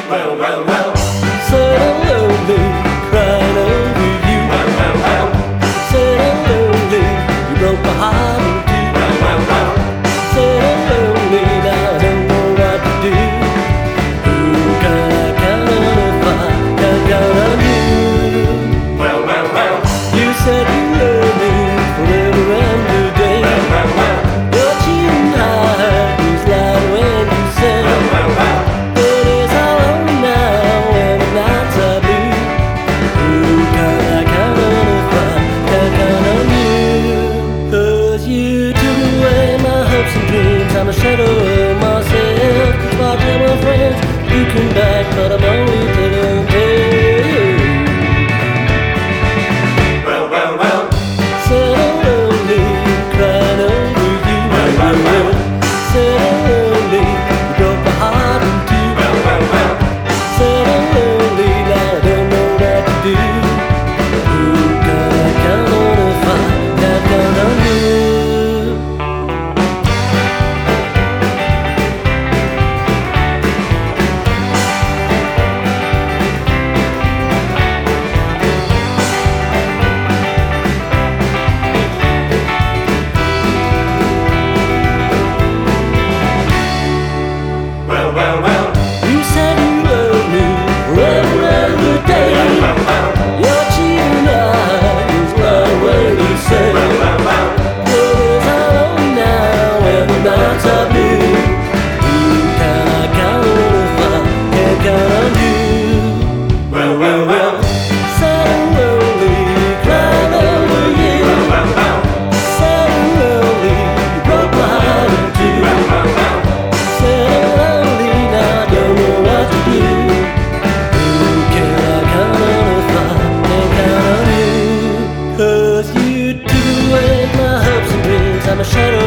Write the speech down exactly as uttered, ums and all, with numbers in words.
Well, well, well. Said I'm lonely, crying over you. Well, well, well. Said I'm lonely, you broke my heart in two. Well, well, well. Said I'm lonely, now I don't know what to do. Who can I count on if I can't count on you? Well, well, well. You said you love me forever and a day. Well, well, well. Your cheating heart was loud when you said, Well, well, well. but it's all on now when the nights are blue. Who can I count on if I can't count on you? 'Cause you took away my hopes and dreams. I'm a shadow of myself. 'Cause my my friends, you come back, but I'm only telling tales. Well, well, well. Said I'm lonely, crying over you. Well, well, well. Said I'm lonely, you broke my heart in two. Well, well, well. Said I'm lonely, now I don't know what to do. Who can I count on if I can't count on you? Well, well, well. You said you loved me forever and a day. Well, well, well. Your cheating eyes was loud when you said, Well, well, well. but it's all on now when the nights are blue. Who can I count on if I can't count on you? Well, well, well. Said I'm lonely, crying over you. Well, well, well. Said I'm lonely, you broke my heart in two. Well, well, well. Said I'm lonely, now I don't know what to do. Who can I count on if I can't count on you? 'Cause you took away my hopes and dreams. I'm a shadow